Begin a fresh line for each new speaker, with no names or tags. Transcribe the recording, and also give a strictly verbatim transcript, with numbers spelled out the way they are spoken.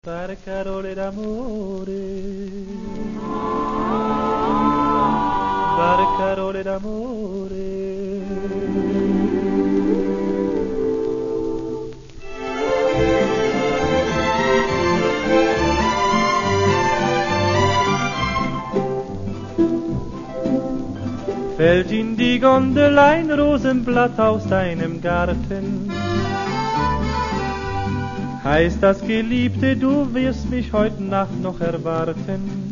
Barcarole d'amore, barcarole d'amore. Fällt in die Gondel ein Rosenblatt aus deinem Garten, heißt das, Geliebte, du wirst mich heut Nacht noch erwarten.